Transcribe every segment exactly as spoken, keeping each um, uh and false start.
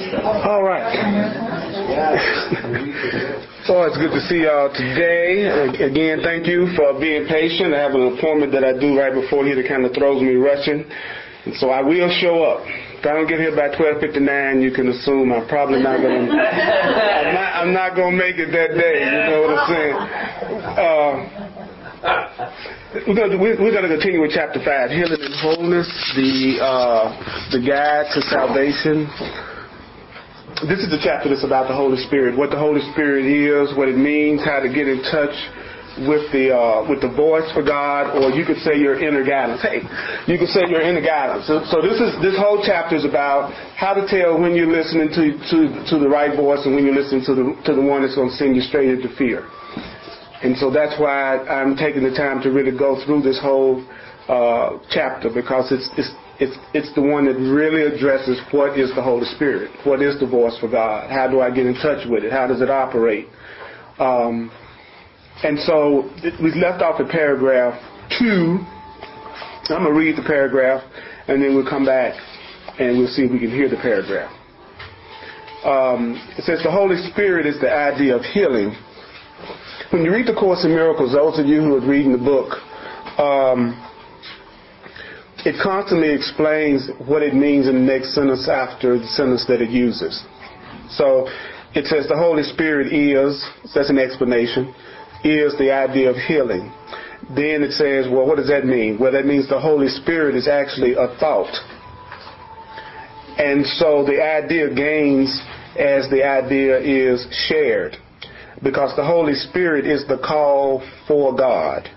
All right. So it's good to see y'all today. Again, thank you for being patient. I have an appointment that I do right before here that kind of throws me rushing. And so I will show up. If I don't get here by twelve fifty-nine, you can assume I'm probably not going to, I'm not, I'm not going to make it that day. You know what I'm saying? Uh, we're going to, we're going to continue with chapter five, Healing and Wholeness, the, uh, the guide to salvation. This is the chapter that's about the Holy Spirit, what the Holy Spirit is, what it means, how to get in touch with the uh, with the voice for God, or you could say your inner guidance. Hey, you could say your inner guidance. So, so this is this whole chapter is about how to tell when you're listening to to to the right voice and when you're listening to the to the one that's going to send you straight into fear. And so that's why I'm taking the time to really go through this whole uh, chapter, because it's it's it's it's the one that really addresses what is the Holy Spirit, what is the voice for God, how do I get in touch with it, how does it operate. Um, And so we left off at paragraph two. I'm going to read the paragraph, and then we'll come back and we'll see if we can hear the paragraph. Um, it says the Holy Spirit is the idea of healing. When you read the Course in Miracles, those of you who are reading the book, um, it constantly explains what it means in the next sentence after the sentence that it uses. So it says the Holy Spirit is, that's an explanation, is the idea of healing. Then it says, well, what does that mean? Well, that means the Holy Spirit is actually a thought. And so the idea gains as the idea is shared, because the Holy Spirit is the call for God.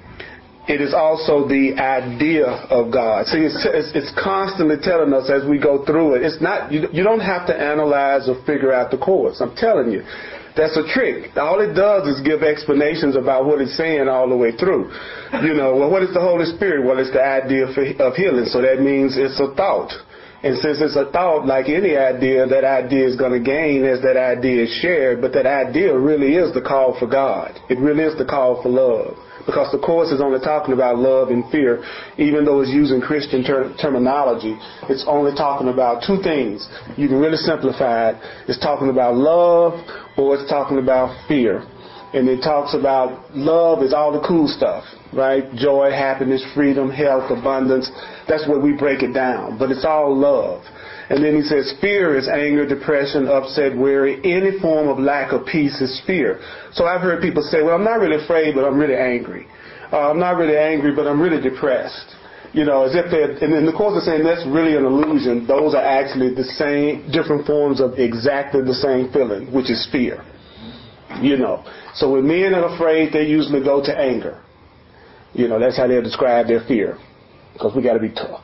It is also the idea of God. See, it's, it's, it's constantly telling us as we go through it. It's not, you, you don't have to analyze or figure out the course. I'm telling you. That's a trick. All it does is give explanations about what it's saying all the way through. You know, well, what is the Holy Spirit? Well, it's the idea of healing. So that means it's a thought. And since it's a thought, like any idea, that idea is going to gain as that idea is shared. But that idea really is the call for God. It really is the call for love. Because the Course is only talking about love and fear, even though it's using Christian ter- terminology. It's only talking about two things. You can really simplify it. It's talking about love, or it's talking about fear. And it talks about love is all the cool stuff, right? Joy, happiness, freedom, health, abundance. That's where we break it down. But it's all love. And then he says fear is anger, depression, upset, worry. Any form of lack of peace is fear. So I've heard people say, well, I'm not really afraid, but I'm really angry. Uh, I'm not really angry, but I'm really depressed. You know, as if they're, and then the Course is saying that's really an illusion. Those are actually the same, different forms of exactly the same feeling, which is fear. You know, so when men are afraid, they usually go to anger. You know, that's how they describe their fear, because we got to be tough.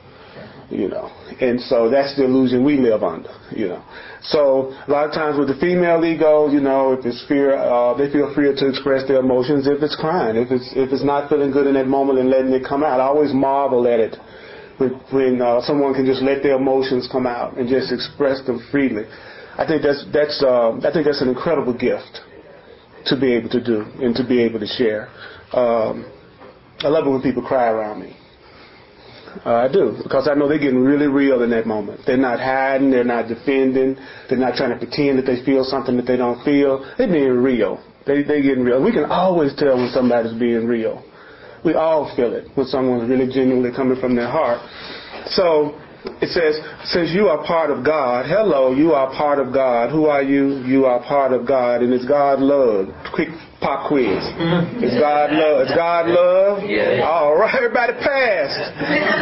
You know, and so that's the illusion we live under, you know. So a lot of times with the female ego, you know, if it's fear, uh, they feel free to express their emotions. If it's crying, if it's if it's not feeling good in that moment and letting it come out, I always marvel at it when, when uh, someone can just let their emotions come out and just express them freely. I think that's that's uh, I think that's an incredible gift to be able to do and to be able to share. Um, I love it when people cry around me. Uh, I do, because I know they're getting really real in that moment. They're not hiding, they're not defending, they're not trying to pretend that they feel something that they don't feel. They're being real. They they getting real. We can always tell when somebody's being real. We all feel it when someone's really genuinely coming from their heart. So it says, since you are part of God, hello, you are part of God. Who are you? You are part of God, and it's God love. Quick pop quiz. It's God love. It's God love. Yeah. All right, everybody passed.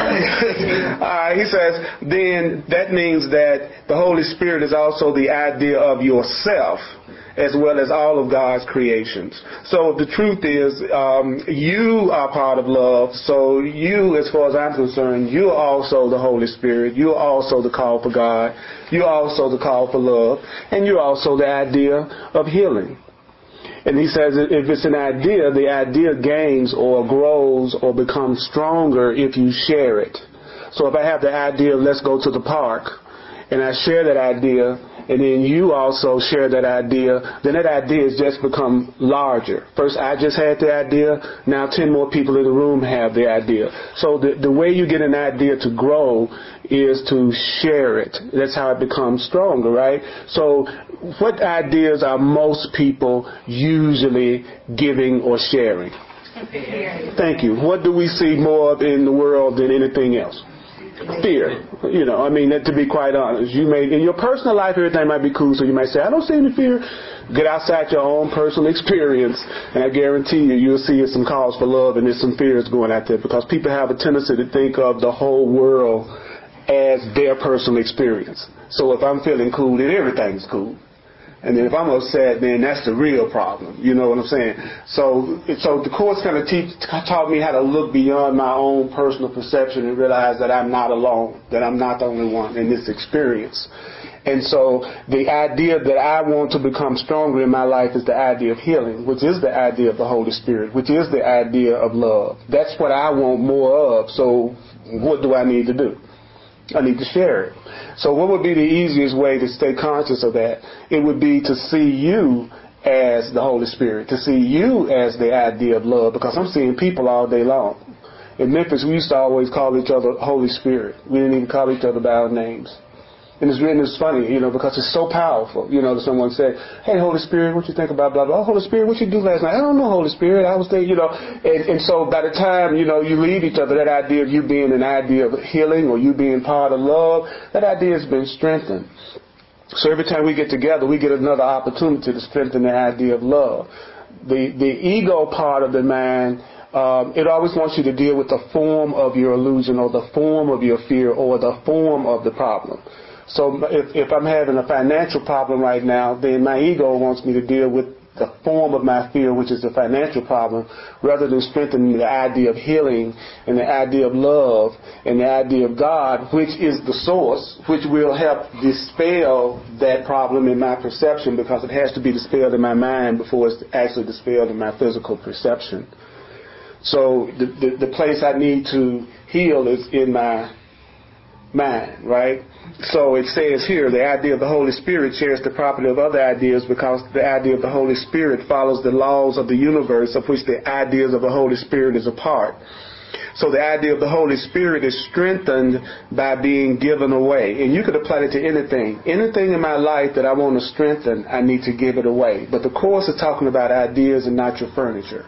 All right, he says, then that means that the Holy Spirit is also the idea of yourself, as well as all of God's creations. So the truth is, um, you are part of love. So you, as far as I'm concerned, you're also the Holy Spirit. You're also the call for God. You're also the call for love. And you're also the idea of healing. And he says if it's an idea, the idea gains or grows or becomes stronger if you share it. So if I have the idea, let's go to the park, and I share that idea, and then you also share that idea, then that idea has just become larger. First I just had the idea, now ten more people in the room have the idea. So the, the way you get an idea to grow is to share it. That's how it becomes stronger, right? So what ideas are most people usually giving or sharing? Thank you. What do we see more of in the world than anything else? Fear. You know, I mean, to be quite honest, you may, in your personal life, everything might be cool, so you might say, I don't see any fear. Get outside your own personal experience, and I guarantee you, you'll see some calls for love, and there's some fears going out there, because people have a tendency to think of the whole world as their personal experience. So if I'm feeling cool, then everything's cool. And then if I'm upset, then that's the real problem. You know what I'm saying? So, so the Course kind of teach, taught me how to look beyond my own personal perception and realize that I'm not alone, that I'm not the only one in this experience. And so the idea that I want to become stronger in my life is the idea of healing, which is the idea of the Holy Spirit, which is the idea of love. That's what I want more of. So what do I need to do? I need to share it. So what would be the easiest way to stay conscious of that? It would be to see you as the Holy Spirit, to see you as the idea of love, because I'm seeing people all day long. In Memphis, we used to always call each other Holy Spirit. We didn't even call each other by our names. And it's written, it's funny, you know, because it's so powerful, you know, that someone say, hey, Holy Spirit, what you think about blah, blah, blah. Holy Spirit, what you do last night? I don't know, Holy Spirit. I was thinking, you know, and, and so by the time, you know, you leave each other, that idea of you being an idea of healing or you being part of love, that idea has been strengthened. So every time we get together, we get another opportunity to strengthen the idea of love. The, the ego part of the mind, Um, it always wants you to deal with the form of your illusion or the form of your fear or the form of the problem. So if, if I'm having a financial problem right now, then my ego wants me to deal with the form of my fear, which is the financial problem, rather than strengthening the idea of healing and the idea of love and the idea of God, which is the source, which will help dispel that problem in my perception, because it has to be dispelled in my mind before it's actually dispelled in my physical perception. So the, the, the place I need to heal is in my mind, right? So it says here, the idea of the Holy Spirit shares the property of other ideas because the idea of the Holy Spirit follows the laws of the universe of which the ideas of the Holy Spirit is a part. So the idea of the Holy Spirit is strengthened by being given away. And you could apply it to anything. Anything in my life that I want to strengthen, I need to give it away. But the Course is talking about ideas and not your furniture.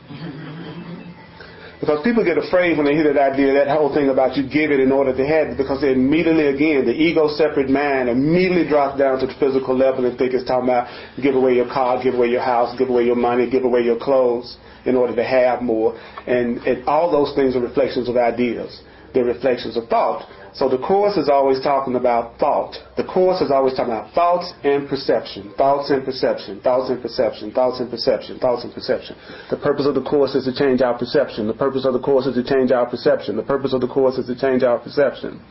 Because people get afraid when they hear that idea, that whole thing about you give it in order to have it, because they immediately, again, the ego-separate mind immediately drops down to the physical level and think it's talking about give away your car, give away your house, give away your money, give away your clothes in order to have more. And, and all those things are reflections of ideas. They're reflections of thought. So the Course is always talking about thought. The Course is always talking about thoughts and perception. Thoughts and perception. Thoughts and perception. Thoughts and perception. Thoughts and perception. The purpose of the Course is to change our perception. The purpose of the Course is to change our perception. The purpose of the Course is to change our perception.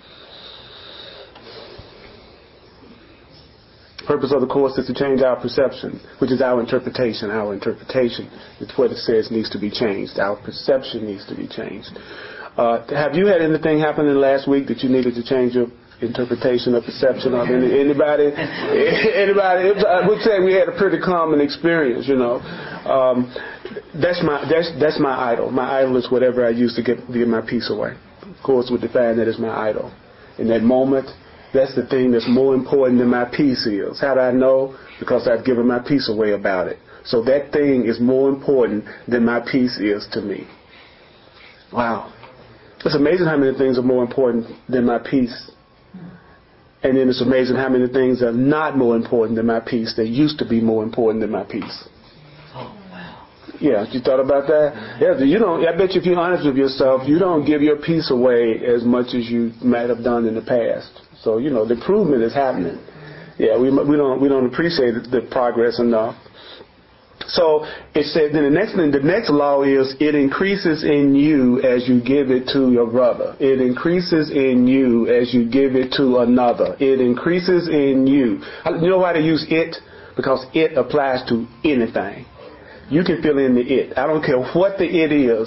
The purpose of the Course is to change our perception, which is our interpretation. Our interpretation is what it says needs to be changed. Our perception needs to be changed. Uh, have you had anything happen in the last week that you needed to change your interpretation or perception of? Any, anybody? Anybody? I would say we had a pretty common experience, you know. Um, that's my that's that's my idol. My idol is whatever I use to get get my peace away. Of course, would define that as my idol. In that moment, that's the thing that's more important than my peace is. How do I know? Because I've given my peace away about it. So that thing is more important than my peace is to me. Wow. It's amazing how many things are more important than my peace. And then it's amazing how many things are not more important than my peace. They used to be more important than my peace. Oh, wow. Yeah, you thought about that? Yeah, you don't. I bet you if you're honest with yourself, you don't give your peace away as much as you might have done in the past. So, you know, the improvement is happening. Yeah, we we don't we don't appreciate the progress enough. So it said, then the next thing, the next law is it increases in you as you give it to your brother. It increases in you as you give it to another. It increases in you. You know why they use it? Because it applies to anything. You can fill in the it. I don't care what the it is.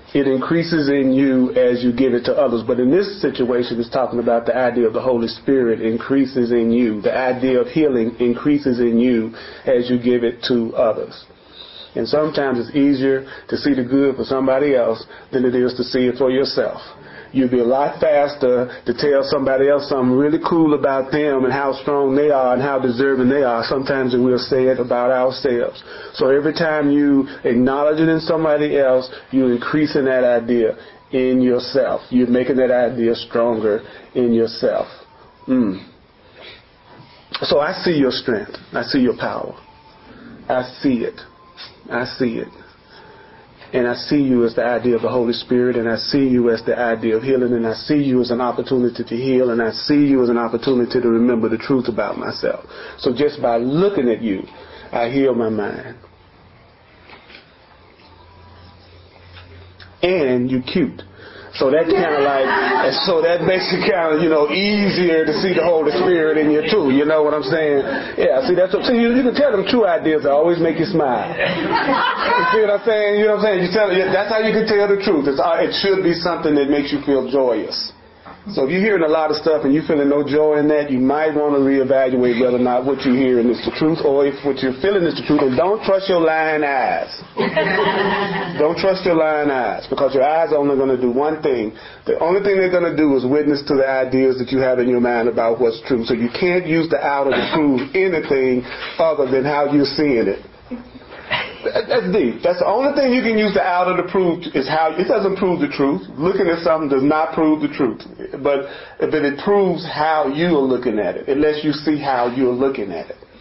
It increases in you as you give it to others. But in this situation, it's talking about the idea of the Holy Spirit increases in you. The idea of healing increases in you as you give it to others. And sometimes it's easier to see the good for somebody else than it is to see it for yourself. You'd be a lot faster to tell somebody else something really cool about them and how strong they are and how deserving they are sometimes than we'll say it about ourselves. So every time you acknowledge it in somebody else, you're increasing that idea in yourself. You're making that idea stronger in yourself. Mm. So I see your strength. I see your power. I see it. I see it. And I see you as the idea of the Holy Spirit, and I see you as the idea of healing, and I see you as an opportunity to heal, and I see you as an opportunity to remember the truth about myself. So just by looking at you, I heal my mind. And you cute. So that kind of like, so that makes it kind of, you know, easier to see the Holy Spirit in you too. You know what I'm saying? Yeah, see, that's what, see, you, you can tell them true ideas that always make you smile. You see what I'm saying? You know what I'm saying? You tell, that's how you can tell the truth. It's, it should be something that makes you feel joyous. So if you're hearing a lot of stuff and you're feeling no joy in that, you might want to reevaluate whether or not what you're hearing is the truth, or if what you're feeling is the truth. And don't trust your lying eyes. Don't trust your lying eyes, because your eyes are only going to do one thing. The only thing they're going to do is witness to the ideas that you have in your mind about what's true. So you can't use the outer to prove anything other than how you're seeing it. That's deep. That's the only thing you can use the outer to prove is how it doesn't prove the truth. Looking at something does not prove the truth, but but it proves how you are looking at it. It lets you see how you're looking at it.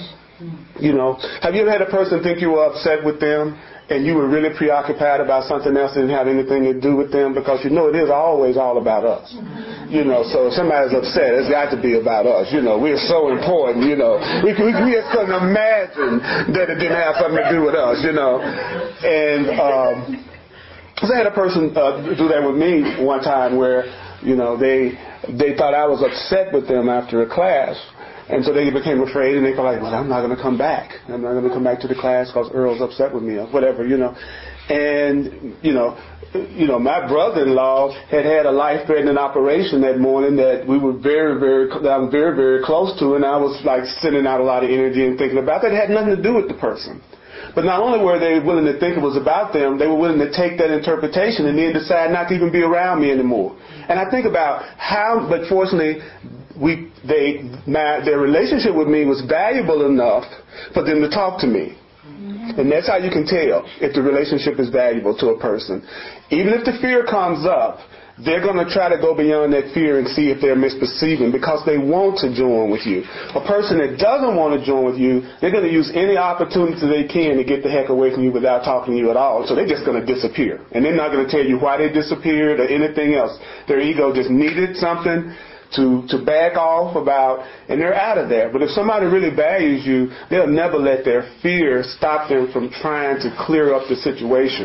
You know, have you ever had a person think you were upset with them and you were really preoccupied about something else that didn't have anything to do with them? Because you know it is always all about us. You know, so if somebody's upset, it's got to be about us. You know, we're so important, you know. We, we, we just couldn't imagine that it didn't have something to do with us, you know. And um, so I had a person uh, do that with me one time where, you know, they they thought I was upset with them after a class. And so they became afraid, and they felt like, well, I'm not going to come back. I'm not going to come back to the class because Earl's upset with me or whatever, you know. And, you know, you know, my brother-in-law had had a life-threatening operation that morning that we were very, very, that I was very, very close to, and I was like sending out a lot of energy and thinking about that. It had nothing to do with the person. But not only were they willing to think it was about them, they were willing to take that interpretation and then decide not to even be around me anymore. And I think about how, but fortunately, we, they, my, their relationship with me was valuable enough for them to talk to me. And that's how you can tell if the relationship is valuable to a person. Even if the fear comes up, they're going to try to go beyond that fear and see if they're misperceiving, because they want to join with you. A person that doesn't want to join with you, they're going to use any opportunity they can to get the heck away from you without talking to you at all. So they're just going to disappear. And they're not going to tell you why they disappeared or anything else. Their ego just needed something to to back off about, and they're out of there. But if somebody really values you, they'll never let their fear stop them from trying to clear up the situation.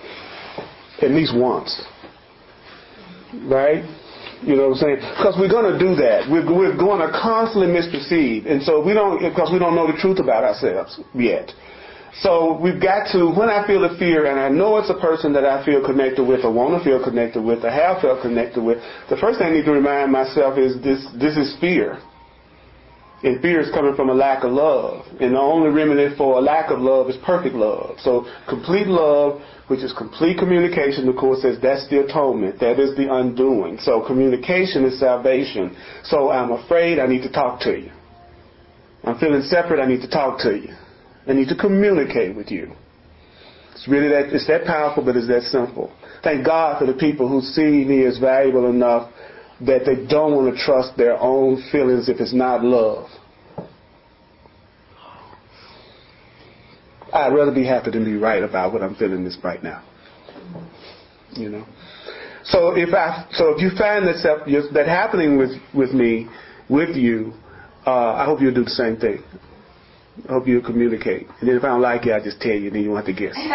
At least once. Right? You know what I'm saying? Because we're going to do that. We're, we're going to constantly misperceive. And so we don't, because we don't know the truth about ourselves yet. So we've got to, when I feel the fear, and I know it's a person that I feel connected with or want to feel connected with or have felt connected with, the first thing I need to remind myself is this, this is fear. And fear is coming from a lack of love. And the only remedy for a lack of love is perfect love. So complete love, which is complete communication, the Course says that's the atonement. That is the undoing. So communication is salvation. So I'm afraid, I need to talk to you. I'm feeling separate, I need to talk to you. I need to communicate with you. It's really that, it's that powerful, but it's that simple. Thank God for the people who see me as valuable enough that they don't want to trust their own feelings if it's not love. I'd rather be happy than be right about what I'm feeling this right now. You know. So if I, so if you find that self, that happening with with me, with you, uh, I hope you'll do the same thing. I hope you'll communicate. And then if I don't like it, I'll just tell you, then you won't have to guess.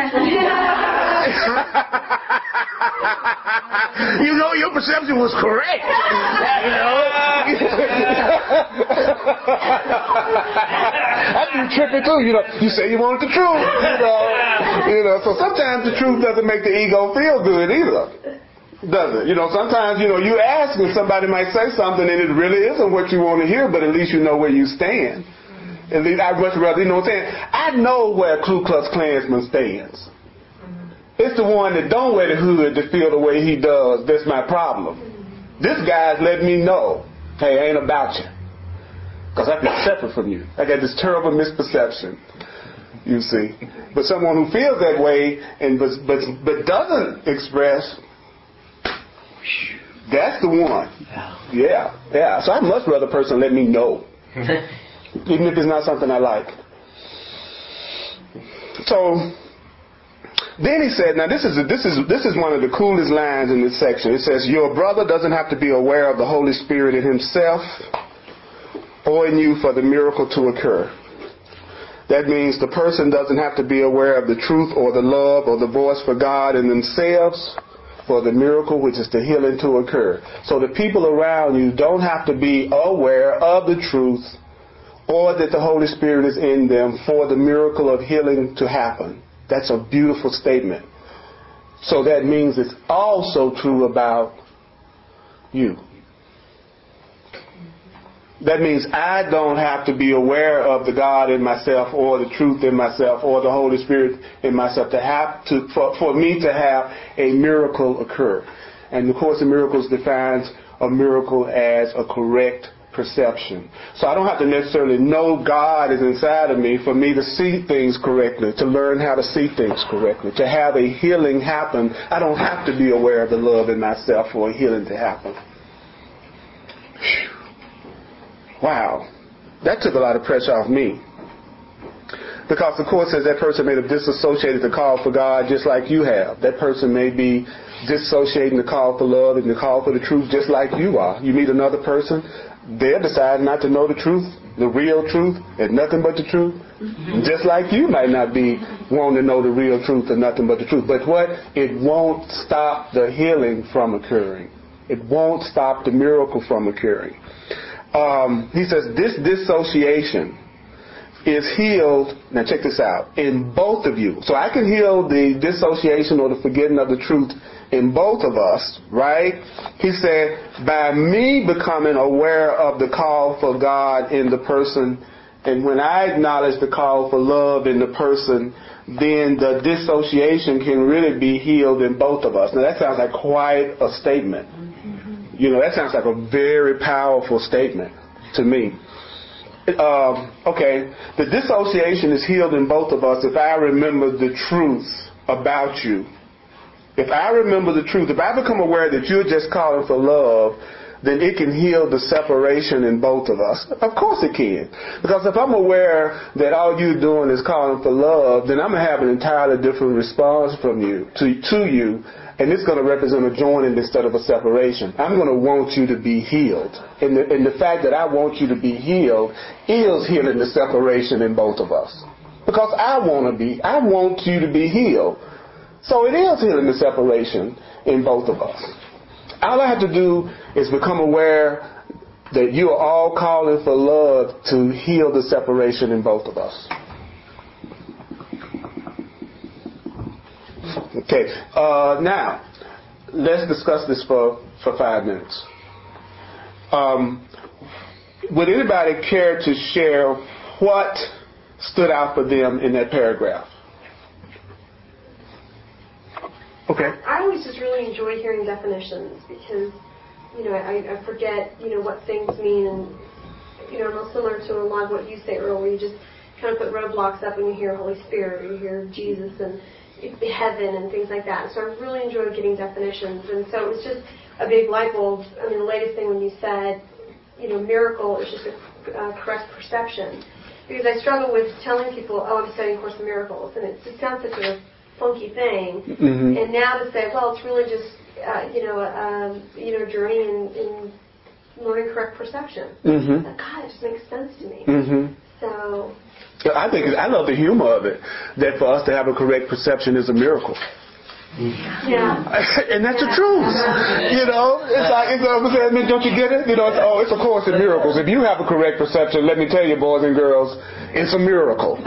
You know, your perception was correct. You know? I be tripping too, you know. You say you want the truth, you know. You know, so sometimes the truth doesn't make the ego feel good either. Does it? You know, sometimes, you know, you ask and somebody might say something and it really isn't what you want to hear, but at least you know where you stand. At least I'd much rather, you know what I'm saying? I know where Ku Klux Klansman stands. It's the one that don't wear the hood to feel the way he does. That's my problem. This guy's letting me know, hey, it ain't about you. Because I feel separate from you. I got this terrible misperception, you see. But someone who feels that way and but but, but doesn't express, that's the one. Yeah, yeah. So I'd much rather a person let me know. Even if it's not something I like. So then he said, now this is this is this is one of the coolest lines in this section. It says, your brother doesn't have to be aware of the Holy Spirit in himself or in you for the miracle to occur. That means the person doesn't have to be aware of the truth or the love or the voice for God in themselves for the miracle, which is the healing, to occur. So the people around you don't have to be aware of the truth or that the Holy Spirit is in them for the miracle of healing to happen. That's a beautiful statement. So that means it's also true about you. That means I don't have to be aware of the God in myself or the truth in myself or the Holy Spirit in myself to have to for, for me to have a miracle occur. And the Course in Miracles defines a miracle as a correct perception. So I don't have to necessarily know God is inside of me for me to see things correctly, to learn how to see things correctly, to have a healing happen. I don't have to be aware of the love in myself for a healing to happen. Whew. Wow. That took a lot of pressure off me. Because the Course says that person may have disassociated the call for God just like you have. That person may be disassociating the call for love and the call for the truth just like you are. You meet another person, they're deciding not to know the truth, the real truth, and nothing but the truth. Mm-hmm. Just like you might not be wanting to know the real truth and nothing but the truth. But what? It won't stop the healing from occurring. It won't stop the miracle from occurring. Um, he says this dissociation is healed, now check this out, in both of you. So I can heal the dissociation or the forgetting of the truth in both of us, right? He said, by me becoming aware of the call for God in the person, and when I acknowledge the call for love in the person, then the dissociation can really be healed in both of us. Now that sounds like quite a statement. You know, that sounds like a very powerful statement to me. Um, okay, the dissociation is healed in both of us if I remember the truth about you. If I remember the truth, if I become aware that you're just calling for love, then it can heal the separation in both of us. Of course it can. Because if I'm aware that all you're doing is calling for love, then I'm going to have an entirely different response from you, to, to you, and it's going to represent a joining instead of a separation. I'm going to want you to be healed. And the, and the fact that I want you to be healed is healing the separation in both of us. Because I want to be, I want you to be healed. So it is healing the separation in both of us. All I have to do is become aware that you are all calling for love to heal the separation in both of us. Okay, uh, now, let's discuss this for, for five minutes. Um, would anybody care to share what stood out for them in that paragraph? Okay. I always just really enjoy hearing definitions because, you know, I, I forget, you know, what things mean, and, you know, I'm similar to a lot of what you say, Earl, where you just kind of put roadblocks up when you hear Holy Spirit or you hear Jesus and heaven and things like that. So I really enjoy getting definitions, and so it was just a big light bulb. I mean, the latest thing when you said, you know, miracle is just a uh, correct perception, because I struggle with telling people, oh, I'm studying Course in Miracles, and it just sounds such a funky thing, mm-hmm. And now to say, well, it's really just uh, you know, um, you know, journey in, in learning correct perception. Mm-hmm. Like, God, it just makes sense to me. Mm-hmm. So, I think I love the humor of it. That for us to have a correct perception is a miracle. Yeah. And that's the truth. You know, it's like, it's, uh, I mean, don't you get it? You know, it's, oh, it's a course in miracles. If you have a correct perception, let me tell you, boys and girls, it's a miracle.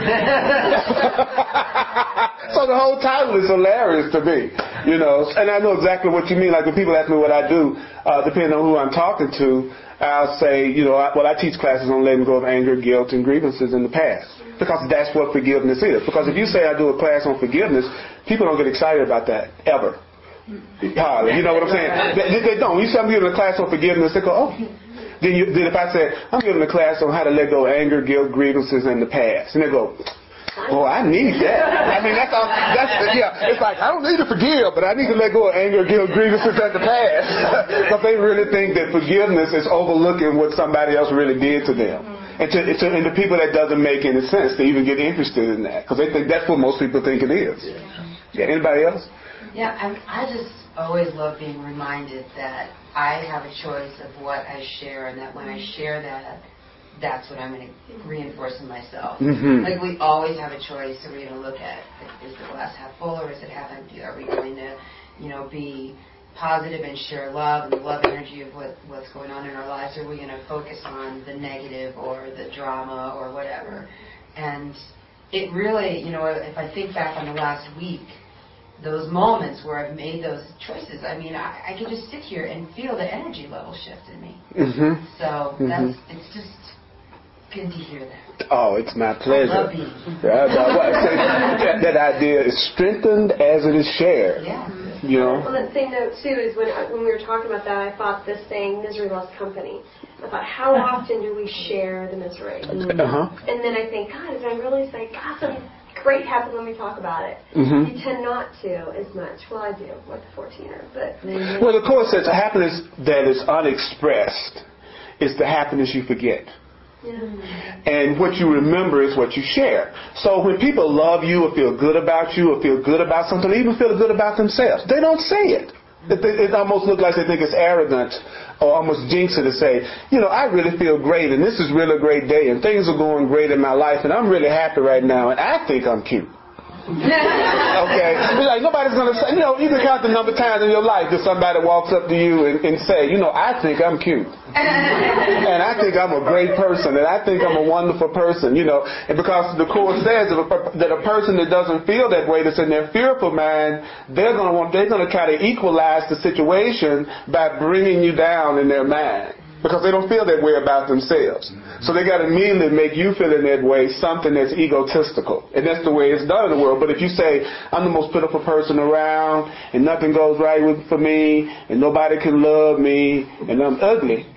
So the whole title is hilarious to me, you know. And I know exactly what you mean. Like when people ask me what I do, uh, depending on who I'm talking to, I'll say, you know, I, well, I teach classes on letting go of anger, guilt, and grievances in the past. Because that's what forgiveness is. Because if you say I do a class on forgiveness, people don't get excited about that, ever. Uh, you know what I'm saying? They, they don't. When you say I'm giving a class on forgiveness, they go, oh. Then, you, then if I say, I'm giving a class on how to let go of anger, guilt, grievances in the past. And they go, oh, I need that. I mean, that's all. That's yeah. It's like I don't need to forgive, but I need to let go of anger, guilt, grievances in the past, because they really think that forgiveness is overlooking what somebody else really did to them, and to, to and to people that doesn't make any sense to even get interested in that, because they think that's what most people think it is. Yeah. Anybody else? Yeah, I, I just always love being reminded that I have a choice of what I share, and that when I share that, that's what I'm going to reinforce in myself. Mm-hmm. Like we always have a choice. Are we going to look at, is the glass half full or is it half empty? Are we going to, you know, be positive and share love and the love energy of what, what's going on in our lives? Or are we going to focus on the negative or the drama or whatever? And it really, you know, if I think back on the last week, those moments where I've made those choices, I mean, I, I can just sit here and feel the energy level shift in me. Mm-hmm. So mm-hmm. that's, it's just good to hear that. Oh, it's my pleasure. I love you. that, that idea is strengthened as it is shared. Yeah. You know? On that same note, too, is when, I, when we were talking about that, I thought this saying, misery loves company. I thought, how often do we share the misery? Uh-huh. And then I think, God, did I really say, God, something great happened when we talk about it? Mm-hmm. You tend not to as much. Well, I do, like the fourteener. But mm-hmm. Well, the Course says happiness that is unexpressed is the happiness you forget. Yeah. And what you remember is what you share. So when people love you or feel good about you or feel good about something, or even feel good about themselves, they don't say it. It, it almost looks like they think it's arrogant or almost jinx it to say, you know, I really feel great and this is really a great day and things are going great in my life and I'm really happy right now and I think I'm cute. Okay, like nobody's gonna say, you know, you can count the number of times in your life that somebody walks up to you and, and say, you know, I think I'm cute, and I think I'm a great person, and I think I'm a wonderful person, you know, and because the Course says that a, that a person that doesn't feel that way, that's in their fearful mind, they're gonna want, they're gonna try to equalize the situation by bringing you down in their mind. Because they don't feel that way about themselves. So they got to immediately make you feel in that way something that's egotistical. And that's the way it's done in the world. But if you say, I'm the most pitiful person around, and nothing goes right with, for me, and nobody can love me, and I'm ugly,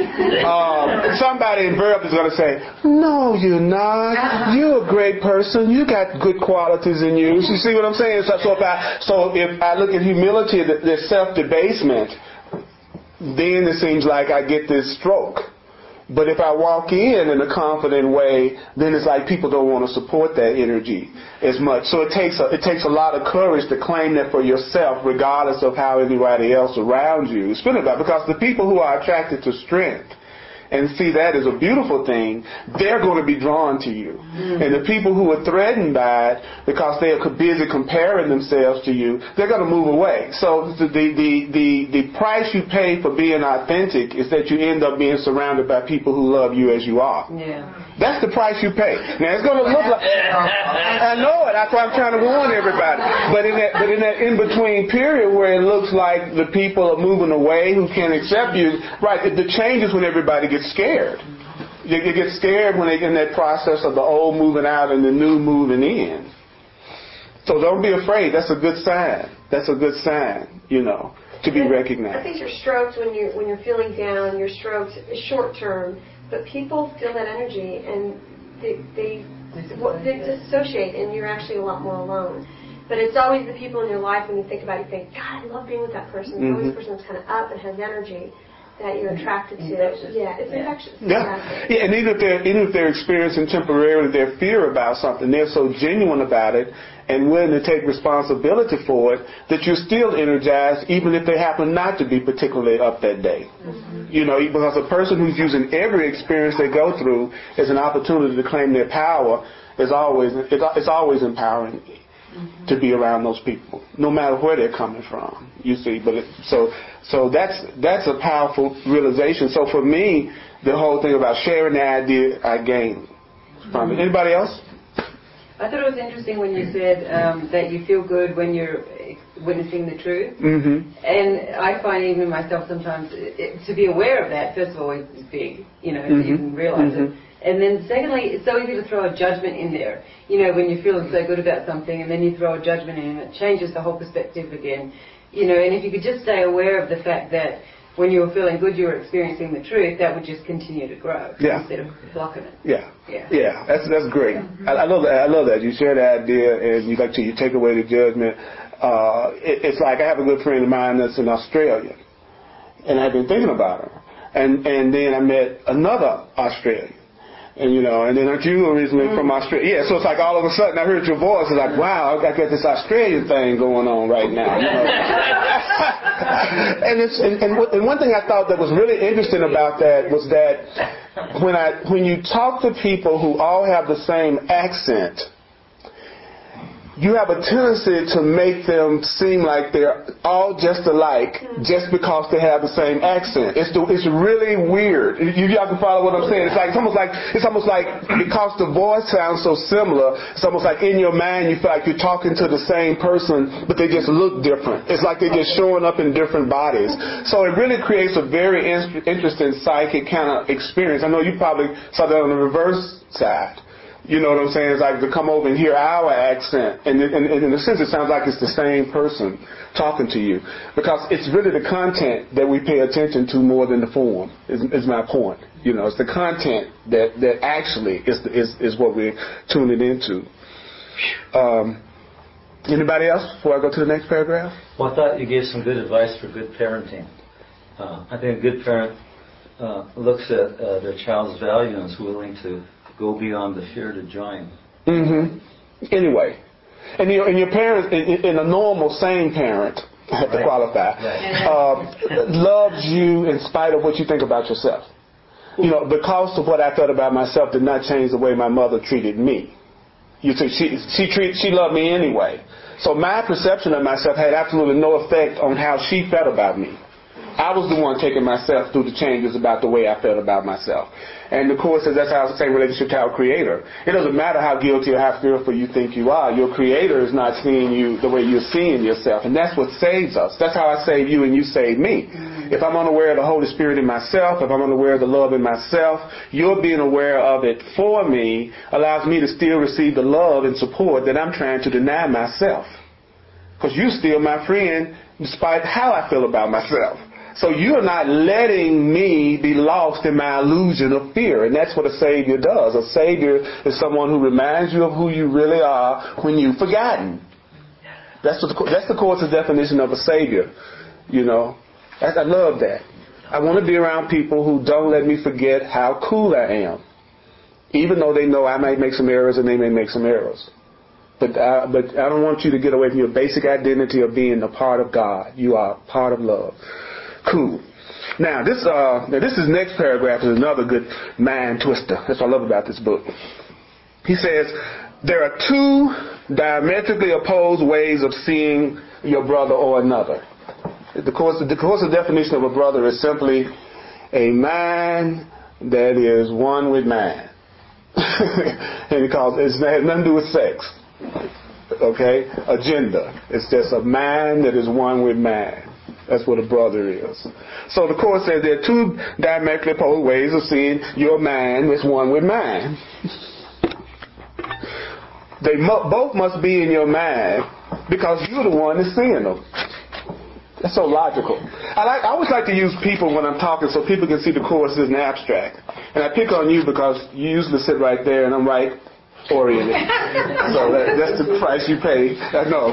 um, somebody invariably is going to say, no, you're not. You're a great person. You got good qualities in you. You see what I'm saying? So, so, if, I, so if I look at humility, the, the self-debasement, then it seems like I get this stroke. But if I walk in in a confident way, then it's like people don't want to support that energy as much. So it takes a, it takes a lot of courage to claim that for yourself, regardless of how anybody else around you is feeling about it. Because the people who are attracted to strength and see that as a beautiful thing, they're going to be drawn to you. Mm-hmm. And the people who are threatened by it because they are busy comparing themselves to you, they're going to move away. So the, the, the, the price you pay for being authentic is that you end up being surrounded by people who love you as you are. Yeah. That's the price you pay. Now it's going to look like, I know it, that's why I'm trying to warn everybody. But in that, but in that in-between period where it looks like the people are moving away who can't accept you, right, the change is when everybody gets scared. You, you get scared when they get in that process of the old moving out and the new moving in. So don't be afraid. That's a good sign. That's a good sign, you know, to be recognized. I think you're stroked when you're when you're feeling down. You're stroked short term, but people feel that energy and they they they dissociate, and you're actually a lot more alone. But it's always the people in your life when you think about it, you think, God, I love being with that person. Mm-hmm. Always the person that's kind of up and has energy that you're attracted to. Infectious. Yeah, it's infectious. Yeah. Yeah, and even if they're even if they're experiencing temporarily their fear about something, they're so genuine about it and willing to take responsibility for it that you're still energized even if they happen not to be particularly up that day. Mm-hmm. You know, because a person who's using every experience they go through as an opportunity to claim their power is always it's always empowering. mm-hmm. to be around those people, no matter where they're coming from. You see, but it, so so that's that's a powerful realization. So for me, the whole thing about sharing the idea I gained from it. Anybody else? I thought it was interesting when you said um, that you feel good when you're witnessing the truth. Mm-hmm. And I find even myself sometimes it, it, to be aware of that, first of all, is, is big, you know, mm-hmm. to even realize mm-hmm. it. And then secondly, it's so easy to throw a judgment in there. You know, when you're feeling so good about something and then you throw a judgment in and it changes the whole perspective again. You know, and if you could just stay aware of the fact that when you were feeling good, you were experiencing the truth, that would just continue to grow yeah. instead of blocking it. Yeah, yeah, yeah. That's that's great. Mm-hmm. I, I love that. I love that. You share the idea, and you like to you take away the judgment. Uh, it, it's like I have a good friend of mine that's in Australia, and I've been thinking about her, and and then I met another Australian. And, you know, and then aren't you originally mm. from Australia? Yeah, so it's like all of a sudden I heard your voice. It's like, wow, I got this Australian thing going on right now. You know? and, it's, and, and, and one thing I thought that was really interesting about that was that when I when you talk to people who all have the same accent, you have a tendency to make them seem like they're all just alike just because they have the same accent. It's the, it's really weird. You, y'all can follow what I'm saying. It's like it's almost like it's almost like because the voice sounds so similar, it's almost like in your mind you feel like you're talking to the same person, but they just look different. It's like they're just showing up in different bodies. So it really creates a very in- interesting psychic kind of experience. I know you probably saw that on the reverse side. You know what I'm saying? It's like to come over and hear our accent. And, and, and in a sense, it sounds like it's the same person talking to you. Because it's really the content that we pay attention to more than the form, is, is my point. You know, it's the content that, that actually is, is, is what we're tuning into. Um, anybody else before I go to the next paragraph? Well, I thought you gave some good advice for good parenting. Uh, I think a good parent uh, looks at uh, their child's value and is willing to go beyond the fear to join. Mm-hmm. Anyway, and your and your parents, in, in a normal, sane parent, I have to right. qualify, right. uh, loves you in spite of what you think about yourself. You know, because of what I thought about myself did not change the way my mother treated me. You see, she she treat she loved me anyway. So my perception of myself had absolutely no effect on how she felt about me. I was the one taking myself through the changes about the way I felt about myself. And the Course says that's how it's the same relationship to our Creator. It doesn't matter how guilty or how fearful you think you are. Your Creator is not seeing you the way you're seeing yourself. And that's what saves us. That's how I save you and you save me. Mm-hmm. If I'm unaware of the Holy Spirit in myself, if I'm unaware of the love in myself, your being aware of it for me allows me to still receive the love and support that I'm trying to deny myself. Because you're still my friend despite how I feel about myself. So you're not letting me be lost in my illusion of fear. And that's what a Savior does. A Savior is someone who reminds you of who you really are when you've forgotten. That's what the, that's the Course's definition of a Savior. You know, I, I love that. I want to be around people who don't let me forget how cool I am. Even though they know I might make some errors and they may make some errors. But I, but I don't want you to get away from your basic identity of being a part of God. You are a part of love. Cool. Now this uh this is next paragraph is another good mind twister. That's what I love about this book. He says there are two diametrically opposed ways of seeing your brother or another. The course the course's definition of a brother is simply a mind that is one with man. And he calls it has nothing to do with sex. Okay? A gender. It's just a mind that is one with man. That's what a brother is. So the Course says there are two diametrically opposed ways of seeing your mind as one with mine. They mu- both must be in your mind because you're the one that's seeing them. That's so logical. I like. I always like to use people when I'm talking so people can see the Course as an abstract. And I pick on you because you usually sit right there and I'm right oriented. So that, that's the price you pay. I know.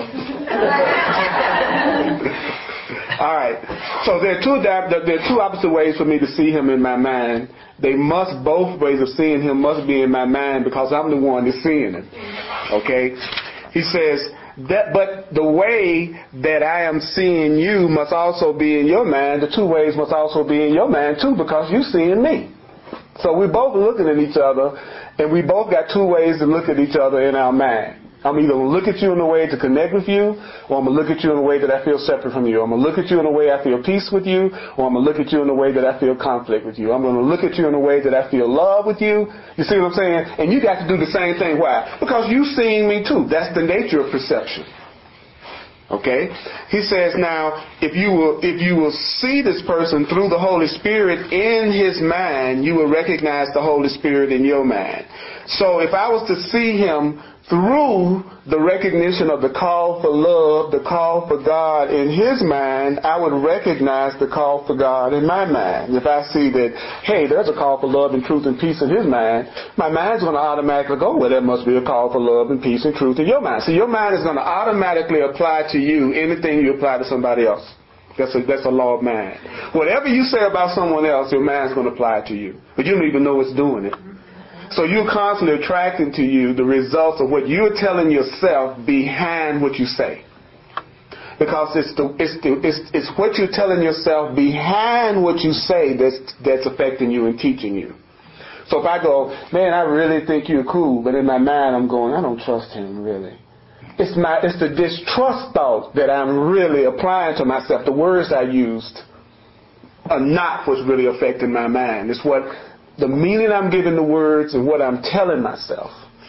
All right. So there are two there are two opposite ways for me to see him in my mind. They must both ways of seeing him must be in my mind because I'm the one that's seeing him. Okay. He says that, but the way that I am seeing you must also be in your mind. The two ways must also be in your mind too because you're seeing me. So we're both looking at each other, and we both got two ways to look at each other in our mind. I'm either going to look at you in a way to connect with you, or I'm going to look at you in a way that I feel separate from you. I'm going to look at you in a way I feel peace with you, or I'm going to look at you in a way that I feel conflict with you. I'm going to look at you in a way that I feel love with you. You see what I'm saying? And you got to do the same thing. Why? Because you've seen me too. That's the nature of perception. Okay? He says, now, if you will if you will see this person through the Holy Spirit in his mind, you will recognize the Holy Spirit in your mind. So if I was to see him through the recognition of the call for love, the call for God in his mind, I would recognize the call for God in my mind. If I see that, hey, there's a call for love and truth and peace in his mind, my mind's going to automatically go, well, there must be a call for love and peace and truth in your mind. So your mind is going to automatically apply to you anything you apply to somebody else. That's a, that's a law of mind. Whatever you say about someone else, your mind's going to apply to you. But you don't even know it's doing it. So you're constantly attracting to you the results of what you're telling yourself behind what you say. Because it's the it's the, it's, it's what you're telling yourself behind what you say that's that's affecting you and teaching you. So if I go, man, I really think you're cool, but in my mind I'm going, I don't trust him really. It's my it's the distrust thought that I'm really applying to myself. The words I used are not what's really affecting my mind. It's what the meaning I'm giving the words and what I'm telling myself.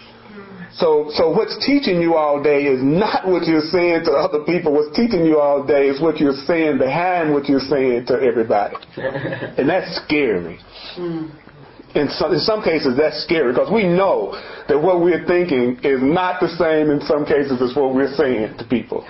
So so what's teaching you all day is not what you're saying to other people. What's teaching you all day is what you're saying behind what you're saying to everybody. And that's scary. In some, in some cases, that's scary because we know that what we're thinking is not the same in some cases as what we're saying to people.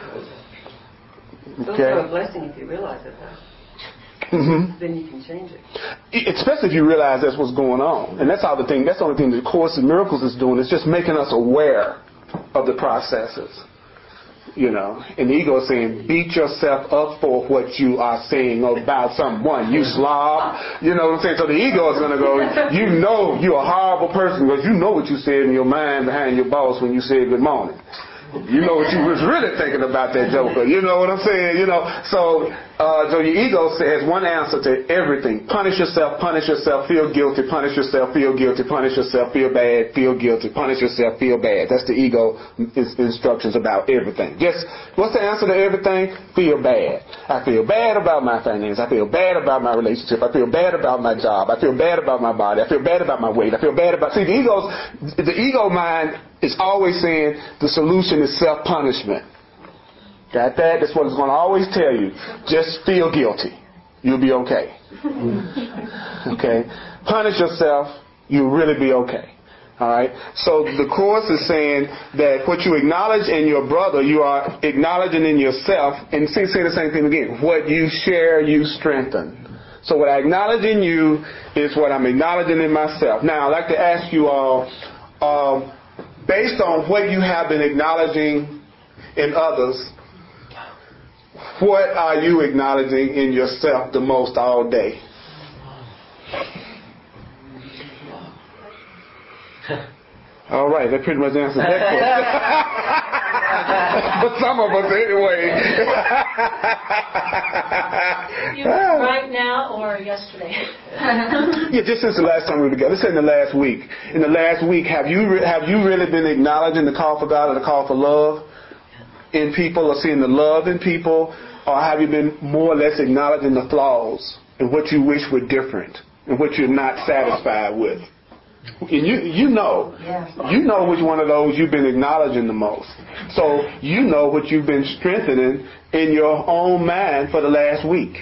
It's also a blessing if you realize it, though. Mm-hmm. Then you can change it. Especially if you realize that's what's going on. And that's all the thing. That's the only thing the Course in Miracles is doing. It's just making us aware of the processes. You know, and the ego is saying, beat yourself up for what you are saying about someone. You slob. You know what I'm saying? So the ego is going to go, you know you're a horrible person because you know what you said in your mind behind your boss when you said good morning. You know what you was really thinking about that joker. You know what I'm saying? You know, so uh, so your ego has one answer to everything. Punish yourself, punish yourself, feel guilty, punish yourself, feel guilty, punish yourself, feel bad, feel guilty, punish yourself, feel bad. That's the ego instructions about everything. Just, what's the answer to everything? Feel bad. I feel bad about my finances. I feel bad about my relationship. I feel bad about my job. I feel bad about my body. I feel bad about my weight. I feel bad about... See, the ego's, the ego mind is always saying the solution is self-punishment. Got that? That's what it's going to always tell you. Just feel guilty. You'll be okay. Okay? Punish yourself. You'll really be okay. All right? So the Course is saying that what you acknowledge in your brother, you are acknowledging in yourself. And see, say the same thing again. What you share, you strengthen. So what I acknowledge in you is what I'm acknowledging in myself. Now, I'd like to ask you all, um, based on what you have been acknowledging in others, what are you acknowledging in yourself the most all day? All right, that pretty much answers that question. But some of us anyway. You right now or yesterday? Yeah, just since the last time we were together. Let's say in the last week. In the last week, have you re- have you really been acknowledging the call for God and the call for love in people, or seeing the love in people, or have you been more or less acknowledging the flaws and what you wish were different and what you're not satisfied with? And you you know, you know which one of those you've been acknowledging the most. So you know what you've been strengthening in your own mind for the last week.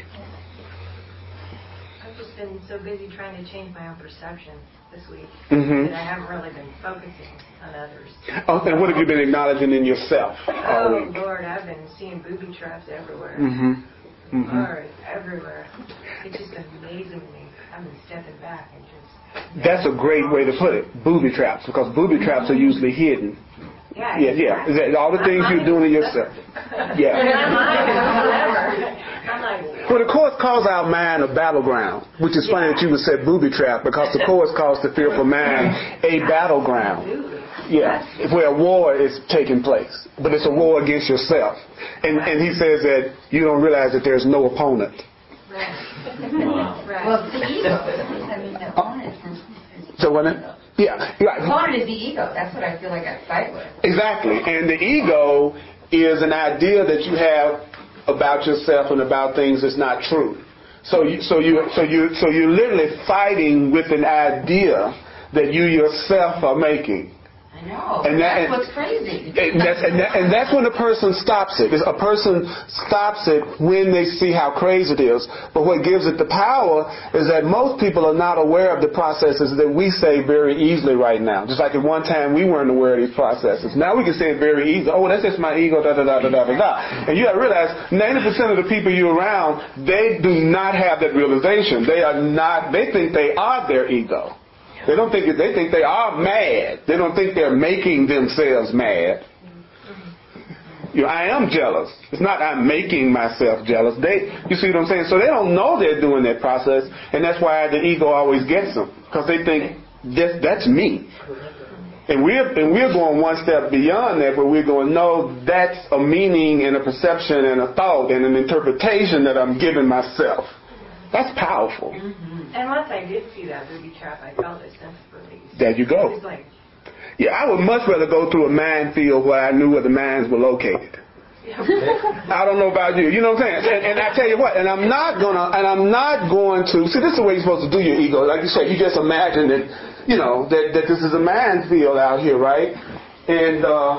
I've just been so busy trying to change my own perception this week Mm-hmm. that I haven't really been focusing on others. Oh, and what have you been acknowledging in yourself all Oh, week? Lord, I've been seeing booby traps everywhere. Mm-hmm. Mm-hmm. Lord, everywhere. It's just amazing me. I've been stepping back and just... That's a great way to put it, booby traps, because booby traps are usually hidden. Yeah, Yeah, yeah. Is that all the things you're doing to yourself? Yeah. I'm like, Well, the Course calls our mind a battleground, which is funny that you would say booby trap, because the Course calls the fearful mind a battleground. Yeah, where war is taking place, but it's a war against yourself. And and he says that you don't realize that there's no opponent. Well, the ego. I mean, the opponent is... So what? It? Yeah, right. The opponent is the ego. That's what I feel like I fight with. Exactly. And the ego is an idea that you have about yourself and about things that's not true. So you, so you, so you, so you're literally fighting with an idea that you yourself are making. I know. And that, that's what's crazy. And that's, and, that, and that's when a person stops it. A person stops it when they see how crazy it is. But what gives it the power is that most people are not aware of the processes that we say very easily right now. Just like at one time we weren't aware of these processes. Now we can say it very easily. Oh, that's just my ego, da da da da da da da. And you got to realize ninety percent of the people you're around, they do not have that realization. They are not. They think they are their ego. They don't think they think they are mad. They don't think they're making themselves mad. You know, I am jealous. It's not I'm making myself jealous. They, you see what I'm saying? So they don't know they're doing that process, and that's why the ego always gets them, because they think that's, that's me. And we're and we're going one step beyond that, where we're going, no, that's a meaning and a perception and a thought and an interpretation that I'm giving myself. That's powerful. Mm-hmm. And once I did see that booby trap, I felt a sense of release. There you go. It was like, yeah, I would much rather go through a minefield where I knew where the mines were located. yeah. I don't know about you. You know what I'm saying? And, and I tell you what, and I'm not gonna, and I'm not going to. See, this is the way you're supposed to do your ego. Like you said, you just imagine that, you know, that, that this is a minefield out here, right? And uh,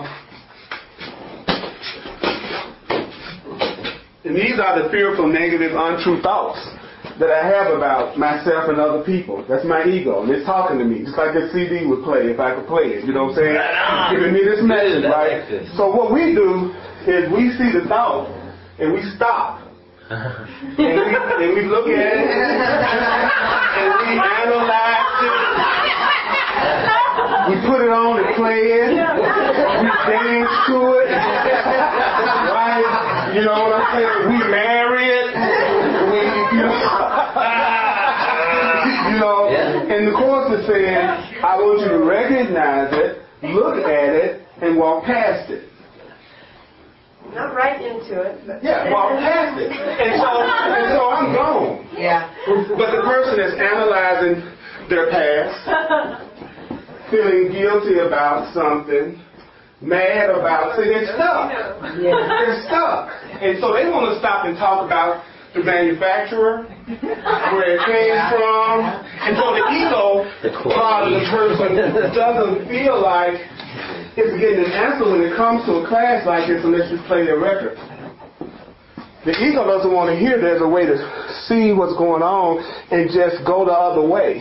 and these are the fearful, negative, untrue thoughts that I have about myself and other people. That's my ego, and it's talking to me, just like this C D would play if I could play it. You know what I'm saying? It's giving me this message, right? So what we do is we see the thought and we stop, and we, and we look at it and we analyze it. We put it on and play it. We dance to it, right? You know what I'm saying? We marry it. We, you know, you know yeah. And the Course is saying, I want you to recognize it, look at it, and walk past it. Not right into it. But yeah, walk past it. And so, and so I'm gone. Yeah. But the person is analyzing their past, feeling guilty about something, mad about, see, they're stuck. Yeah. They're stuck. And so they want to stop and talk about the manufacturer, where it came from. And so the ego part of the person doesn't feel like it's getting an answer when it comes to a class like this unless you play their record. The ego doesn't want to hear there's a way to see what's going on and just go the other way.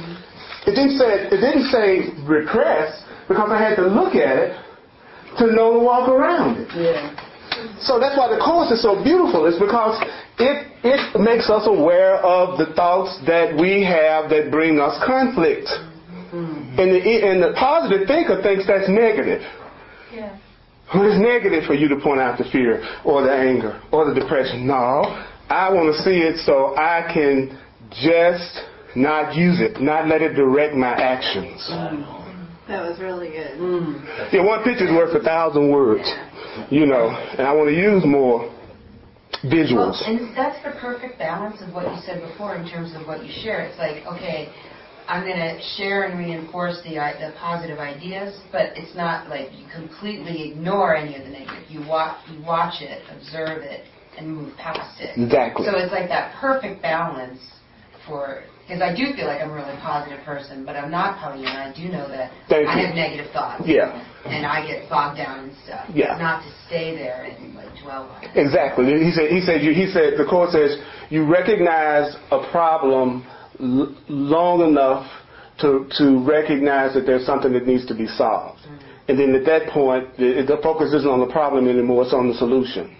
It didn't say, it didn't say repress, because I had to look at it to know to walk around it. Yeah. So that's why the Course is so beautiful. It's because it it makes us aware of the thoughts that we have that bring us conflict. Mm-hmm. And the and the positive thinker thinks that's negative. Yeah. Well, it's negative for you to point out the fear or the anger or the depression. No, I want to see it so I can just not use it, not let it direct my actions. Mm. That was really good. Mm. Yeah, one picture's worth a thousand words. You know, and I want to use more visuals. Well, and that's the perfect balance of what you said before in terms of what you share. It's like, okay, I'm going to share and reinforce the the positive ideas, but it's not like you completely ignore any of the negative. You watch, you watch it, observe it, and move past it. Exactly. So it's like that perfect balance for, because I do feel like I'm a really positive person, but I'm not Pollyanna. I do know that Thank I you. have negative thoughts. Yeah. And I get bogged down and stuff. Yeah. Not to stay there and like dwell on it. Exactly. He said. He said. You, he said. The Course says you recognize a problem l- long enough to to recognize that there's something that needs to be solved, mm-hmm. and then at that point, the, the focus isn't on the problem anymore; it's on the solution.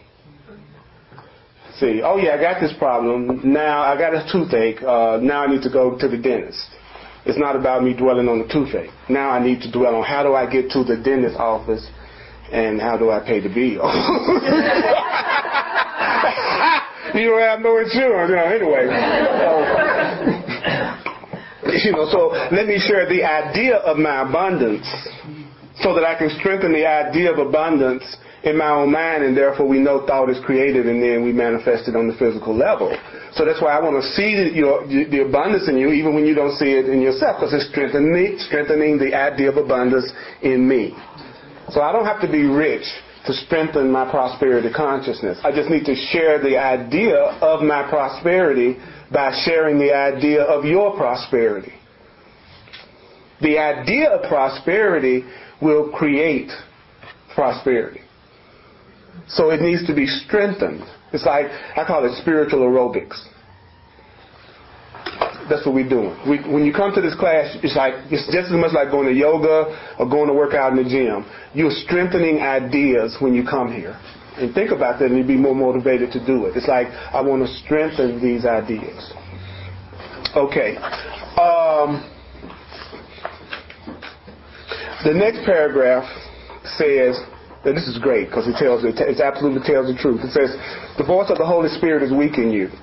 See, oh yeah, I got this problem. Now I got a toothache. Uh, now I need to go to the dentist. It's not about me dwelling on the toothache. Now I need to dwell on how do I get to the dentist office and how do I pay the bill. You don't have no insurance, you know, anyway. So, you know, so let me share the idea of my abundance so that I can strengthen the idea of abundance in my own mind, and therefore we know thought is created and then we manifest it on the physical level. So that's why I want to see the, your, the abundance in you even when you don't see it in yourself, because it's strengthening, strengthening the idea of abundance in me. So I don't have to be rich to strengthen my prosperity consciousness. I just need to share the idea of my prosperity by sharing the idea of your prosperity. The idea of prosperity will create prosperity. So it needs to be strengthened. It's like, I call it spiritual aerobics. That's what we're doing. We, when you come to this class, it's like it's just as much like going to yoga or going to work out in the gym. You're strengthening ideas when you come here. And think about that and you'll be more motivated to do it. It's like, I want to strengthen these ideas. Okay. Um, the next paragraph says, and this is great because it tells it, it absolutely tells the truth. It says, the voice of the Holy Spirit is weak in you.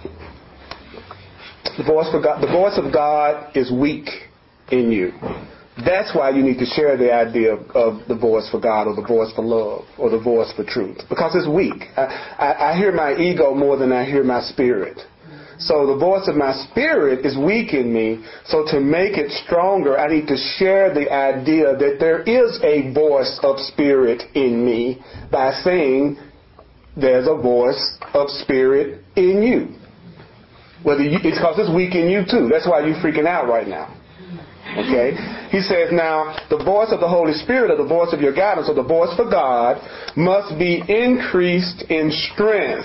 The voice, for God, the voice of God is weak in you. That's why you need to share the idea of, of the voice for God or the voice for love or the voice for truth. Because it's weak. I, I, I hear my ego more than I hear my spirit. So the voice of my spirit is weak in me. So to make it stronger, I need to share the idea that there is a voice of spirit in me by saying there's a voice of spirit in you. Whether you, it's because it's weak in you too. That's why you're freaking out right now. Okay? He says now, the voice of the Holy Spirit or the voice of your guidance or the voice for God must be increased in strength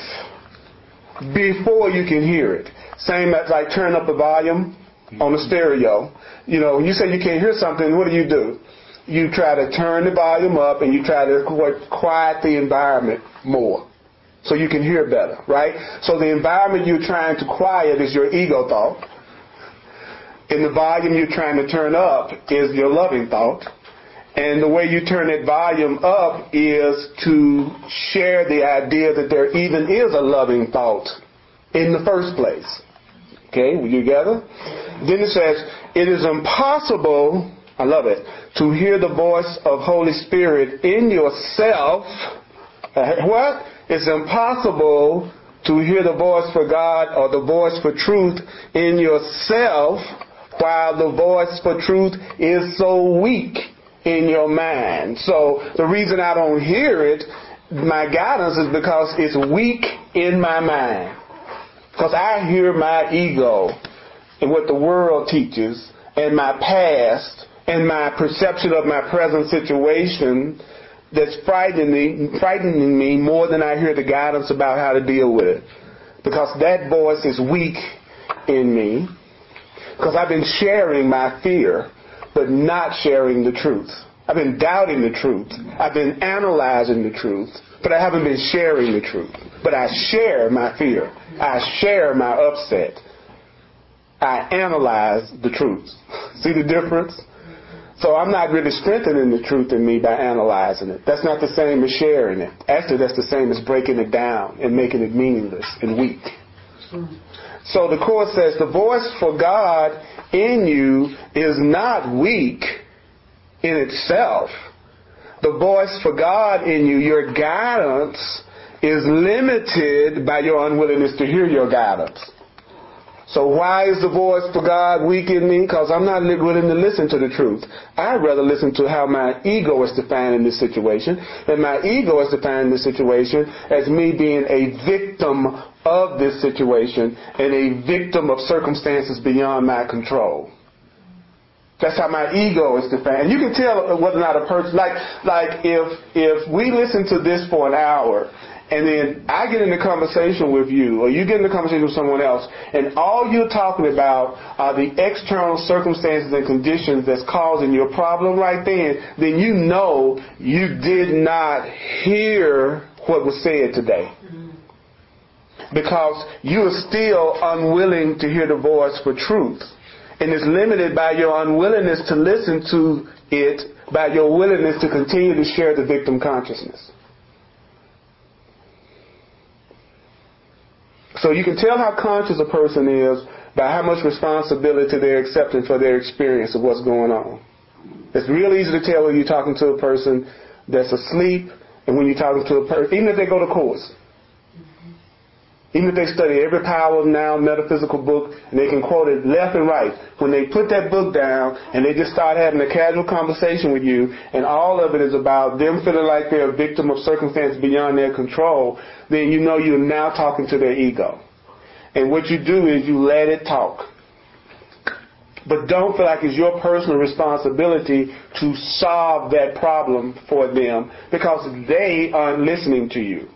before you can hear it. Same as like turn up the volume on the stereo. You know, when you say you can't hear something, what do you do? You try to turn the volume up and you try to quiet the environment more, so you can hear better, right? So the environment you're trying to quiet is your ego thought. And the volume you're trying to turn up is your loving thought. And the way you turn that volume up is to share the idea that there even is a loving thought in the first place. Okay, we together? Then it says, it is impossible, I love it, to hear the voice of Holy Spirit in yourself. Uh, what? It's impossible to hear the voice for God or the voice for truth in yourself while the voice for truth is so weak in your mind. So the reason I don't hear it, my guidance, is because it's weak in my mind. Because I hear my ego and what the world teaches and my past and my perception of my present situation that's frightening me, frightening me more than I hear the guidance about how to deal with it. Because that voice is weak in me. Because I've been sharing my fear, but not sharing the truth. I've been doubting the truth. I've been analyzing the truth, but I haven't been sharing the truth. But I share my fear. I share my upset. I analyze the truth. See the difference? So I'm not really strengthening the truth in me by analyzing it. That's not the same as sharing it. Actually, that's the same as breaking it down and making it meaningless and weak. So the Course says the voice for God in you is not weak in itself. The voice for God in you, your guidance, is limited by your unwillingness to hear your guidance. So why is the voice for God weak in me? Because I'm not willing to listen to the truth. I'd rather listen to how my ego is defined in this situation. And my ego is defined in this situation as me being a victim of this situation and a victim of circumstances beyond my control. That's how my ego is defined. And you can tell whether or not a person, like, like if, if we listen to this for an hour, and then I get in a conversation with you, or you get in a conversation with someone else, and all you're talking about are the external circumstances and conditions that's causing your problem right then, then you know you did not hear what was said today. Because you're still unwilling to hear the voice for truth. And it's limited by your unwillingness to listen to it, by your willingness to continue to share the victim consciousness. So you can tell how conscious a person is by how much responsibility they're accepting for their experience of what's going on. It's real easy to tell when you're talking to a person that's asleep and when you're talking to a person, even if they go to Course. Even if they study every Power of Now metaphysical book and they can quote it left and right, when they put that book down and they just start having a casual conversation with you and all of it is about them feeling like they're a victim of circumstances beyond their control, then you know you're now talking to their ego. And what you do is you let it talk. But don't feel like it's your personal responsibility to solve that problem for them because they aren't listening to you.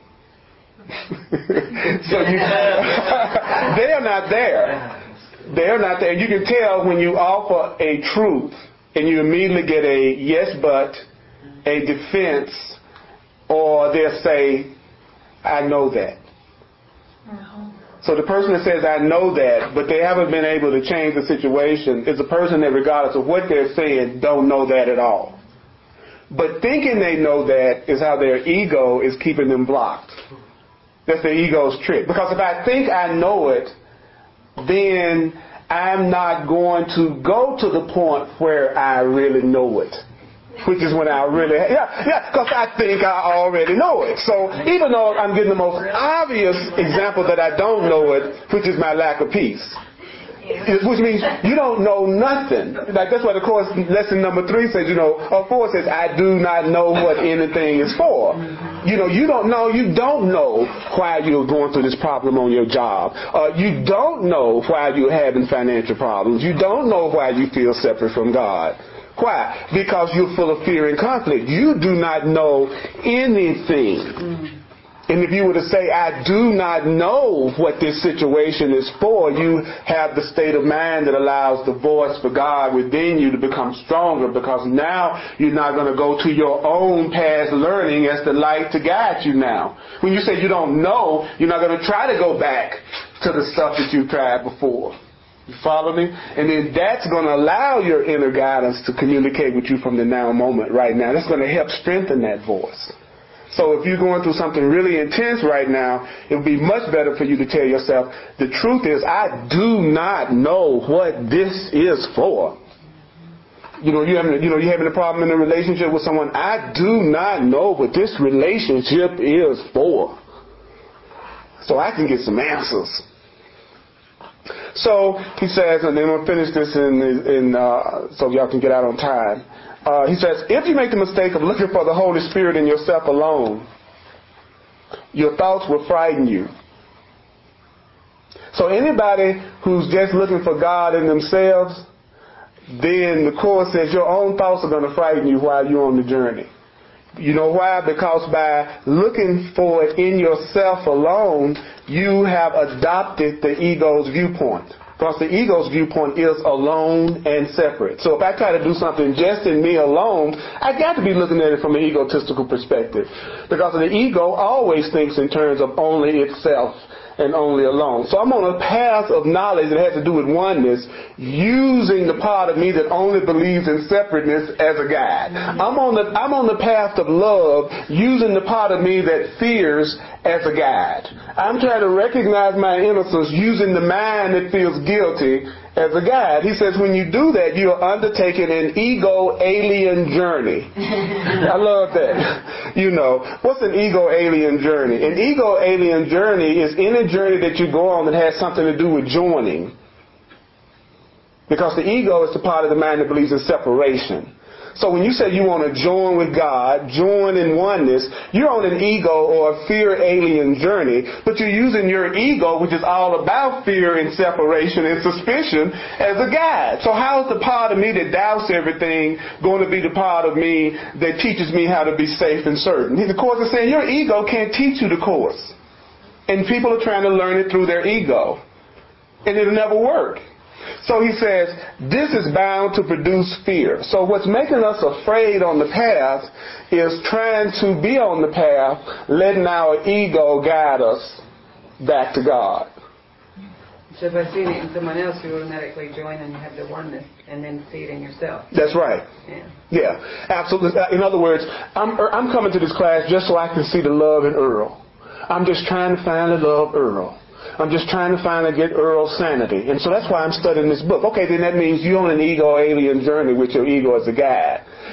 So you, they are not there. They are not there. You can tell when you offer a truth and you immediately get a yes but, a defense, or they'll say, I know that. So the person that says, I know that, but they haven't been able to change the situation is a person that, regardless of what they're saying, don't know that at all. But thinking they know that is how their ego is keeping them blocked. That's their ego's trick. Because if I think I know it, then I'm not going to go to the point where I really know it. Which is when I really, yeah, yeah, because I think I already know it. So even though I'm getting the most obvious example that I don't know it, which is my lack of peace. Which means you don't know nothing. Like that's what the course lesson number three says, you know, or four says, I do not know what anything is for. You know, you don't know, you don't know why you're going through this problem on your job. Uh, you don't know why you're having financial problems. You don't know why you feel separate from God. Why? Because you're full of fear and conflict. You do not know anything. Mm. And if you were to say, I do not know what this situation is for, you have the state of mind that allows the voice for God within you to become stronger, because now you're not going to go to your own past learning as the light to guide you now. When you say you don't know, you're not going to try to go back to the stuff that you've tried before. You follow me? And then that's going to allow your inner guidance to communicate with you from the now moment right now. That's going to help strengthen that voice. So if you're going through something really intense right now, it would be much better for you to tell yourself, the truth is, I do not know what this is for. You know, you're having, you know, you're having a problem in a relationship with someone. I do not know what this relationship is for. So I can get some answers. So he says, and then we'll finish this in, in uh, so y'all can get out on time. Uh, he says, if you make the mistake of looking for the Holy Spirit in yourself alone, your thoughts will frighten you. So anybody who's just looking for God in themselves, then the Course says your own thoughts are going to frighten you while you're on the journey. You know why? Because by looking for it in yourself alone, you have adopted the ego's viewpoint. Because the ego's viewpoint is alone and separate. So if I try to do something just in me alone, I got to be looking at it from an egotistical perspective. Because the ego always thinks in terms of only itself and only alone. So I'm on a path of knowledge that has to do with oneness, using the part of me that only believes in separateness as a guide. I'm on the I'm on the path of love, using the part of me that fears as a guide. I'm trying to recognize my innocence, using the mind that feels guilty as a guide. He says when you do that, you are undertaking an ego alien journey. I love that. You know, what's an ego alien journey? An ego alien journey is any journey that you go on that has something to do with joining. Because the ego is the part of the mind that believes in separation. So when you say you want to join with God, join in oneness, you're on an ego or a fear alien journey, but you're using your ego, which is all about fear and separation and suspicion, as a guide. So how is the part of me that doubts everything going to be the part of me that teaches me how to be safe and certain? The Course is saying your ego can't teach you the Course. And people are trying to learn it through their ego. And it'll never work. So he says, this is bound to produce fear. So what's making us afraid on the path is trying to be on the path, letting our ego guide us back to God. So by seeing it in someone else, you automatically join and you have the oneness, and then see it in yourself. That's right. Yeah, yeah, absolutely. In other words, I'm, I'm coming to this class just so I can see the love in Earl. I'm just trying to find the love Earl. I'm just trying to find and get Earl's sanity. And so that's why I'm studying this book. Okay, then that means you're on an ego alien journey with your ego as a guide.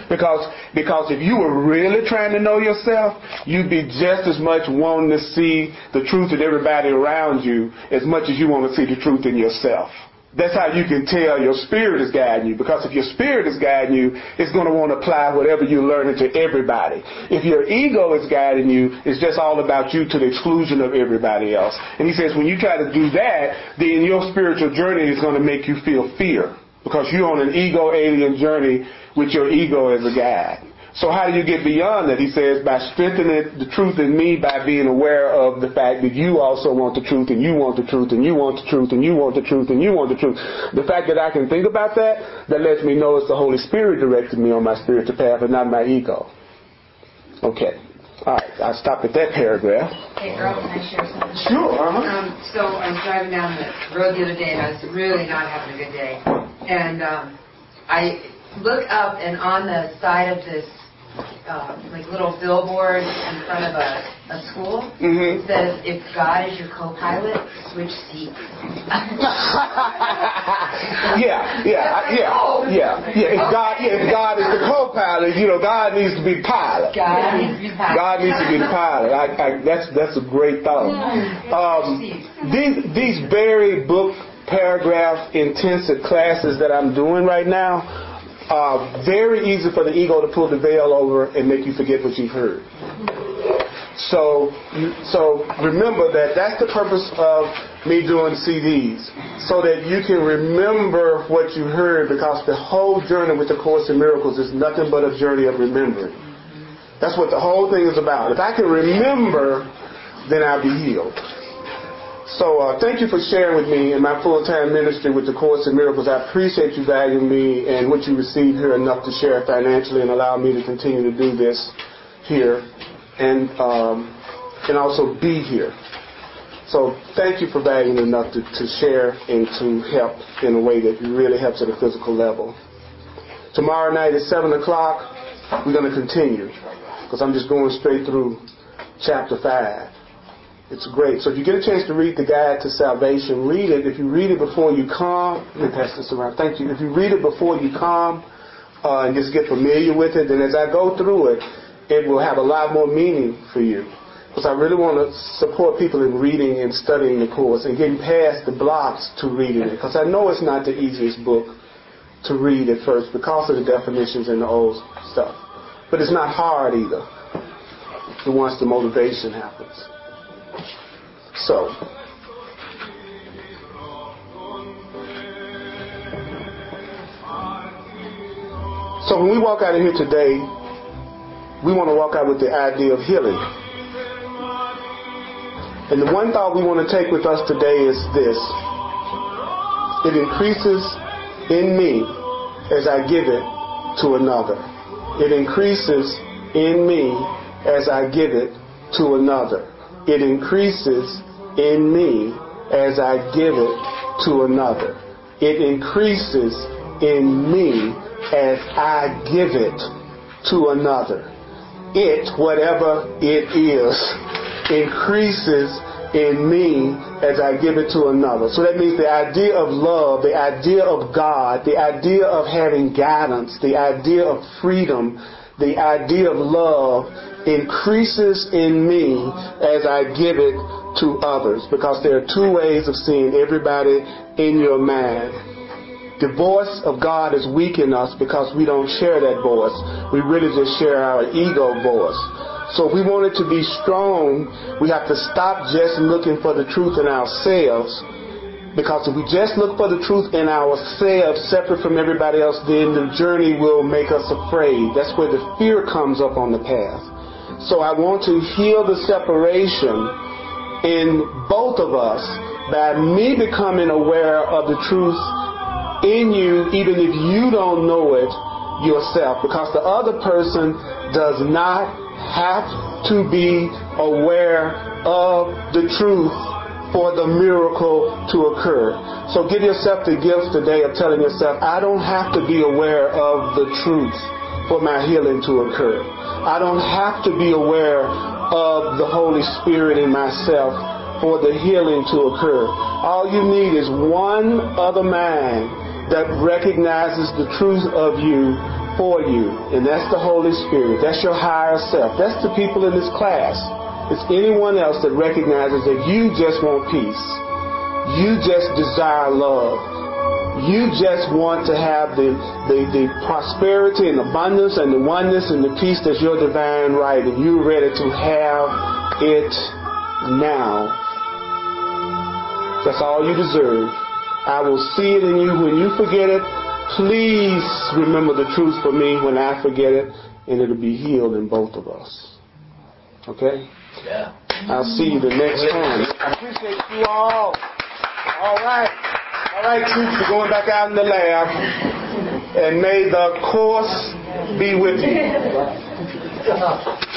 Because because if you were really trying to know yourself, you'd be just as much wanting to see the truth in everybody around you as much as you want to see the truth in yourself. That's how you can tell your spirit is guiding you. Because if your spirit is guiding you, it's going to want to apply whatever you learn to everybody. If your ego is guiding you, it's just all about you to the exclusion of everybody else. And he says when you try to do that, then your spiritual journey is going to make you feel fear. Because you're on an ego alien journey with your ego as a guide. So how do you get beyond that? He says by strengthening the truth in me, by being aware of the fact that you also want the truth, and you want the truth, and you want the truth, and you want the truth, and you want the truth. The fact that I can think about that, that lets me know it's the Holy Spirit directing me on my spiritual path and not my ego. Okay. All right. I'll stop at that paragraph. Hey, Earl, can I share something? Sure. Uh-huh. Um, so I was driving down the road the other day, and I was really not having a good day. And um, I look up, and on the side of this Uh, like little billboard in front of a, a school. Mm-hmm. It says, if God is your co-pilot, switch seats. yeah, yeah, yeah, yeah, yeah. If God, yeah, if God is the co-pilot, you know, God needs to be the pilot. God needs to be the pilot. God needs to be the pilot. I, I, that's that's a great thought. Um, these these very book paragraph intensive classes that I'm doing right now. Uh, very easy for the ego to pull the veil over and make you forget what you've heard. So, so remember that that's the purpose of me doing C Ds, so that you can remember what you heard, because the whole journey with the Course in Miracles is nothing but a journey of remembering. That's what the whole thing is about. If I can remember, then I'll be healed. So uh, thank you for sharing with me in my full-time ministry with the Course in Miracles. I appreciate you valuing me and what you receive here enough to share financially and allow me to continue to do this here and um, and also be here. So thank you for valuing enough to, to share and to help in a way that really helps at a physical level. Tomorrow night at seven o'clock, we're going to continue, because I'm just going straight through chapter five. It's great. So if you get a chance to read the Guide to Salvation, read it. If you read it before you come, let me pass this around. Thank you. If you read it before you come uh, and just get familiar with it, then as I go through it, it will have a lot more meaning for you. Because I really want to support people in reading and studying the Course and getting past the blocks to reading it. Because I know it's not the easiest book to read at first because of the definitions and the old stuff. But it's not hard either once the motivation happens. So, so when we walk out of here today, we want to walk out with the idea of healing. And the one thought we want to take with us today is this: it increases in me as I give it to another. It increases in me as I give it to another. It increases in me as I give it to another. It increases in me as I give it to another. It, whatever it is, increases in me as I give it to another. So that means the idea of love, the idea of God, the idea of having guidance, the idea of freedom, the idea of love increases in me as I give it to others. Because there are two ways of seeing everybody in your mind. The voice of God is weak in us because we don't share that voice. We really just share our ego voice. So if we want it to be strong, we have to stop just looking for the truth in ourselves. Because if we just look for the truth in ourselves, separate from everybody else, then the journey will make us afraid. That's where the fear comes up on the path. So I want to heal the separation in both of us by me becoming aware of the truth in you, even if you don't know it yourself. Because the other person does not have to be aware of the truth for the miracle to occur. So give yourself the gift today of telling yourself, I don't have to be aware of the truth for my healing to occur. I don't have to be aware of the Holy Spirit in myself for the healing to occur. All you need is one other mind that recognizes the truth of you for you, and that's the Holy Spirit. That's your higher self. That's the people in this class. It's anyone else that recognizes that you just want peace. You just desire love. You just want to have the, the, the prosperity and abundance and the oneness and the peace that's your divine right, and you're ready to have it now. That's all you deserve. I will see it in you when you forget it. Please remember the truth for me when I forget it, and it'll be healed in both of us. Okay? Yeah. I'll see you the next time. I appreciate you all. All right. All right, troops, you're going back out in the lab. And may the course be with you.